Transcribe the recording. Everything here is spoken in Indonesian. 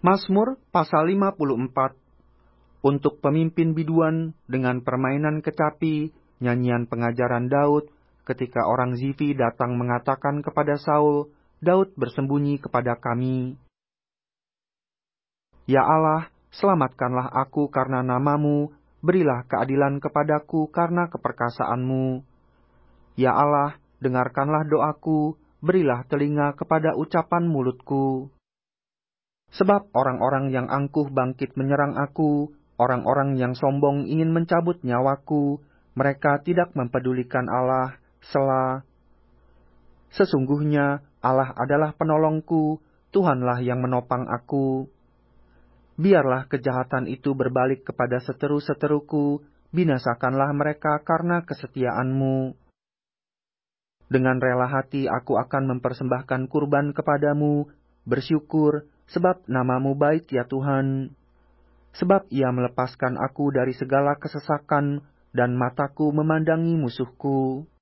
Mazmur pasal 54. Untuk pemimpin biduan dengan permainan kecapi, nyanyian pengajaran Daud, ketika orang Zifi datang mengatakan kepada Saul, Daud bersembunyi kepada kami. Ya Allah, selamatkanlah aku karena namamu, berilah keadilan kepadaku karena keperkasaanmu. Ya Allah, dengarkanlah doaku, berilah telinga kepada ucapan mulutku. Sebab orang-orang yang angkuh bangkit menyerang aku, orang-orang yang sombong ingin mencabut nyawaku, mereka tidak mempedulikan Allah, Sela. Sesungguhnya Allah adalah penolongku, Tuhanlah yang menopang aku. Biarlah kejahatan itu berbalik kepada seteru-seteruku, binasakanlah mereka karena kesetiaan-Mu. Dengan rela hati aku akan mempersembahkan kurban kepadamu, bersyukur, sebab namamu baik ya Tuhan. Sebab ia melepaskan aku dari segala kesesakan, dan mataku memandangi musuhku.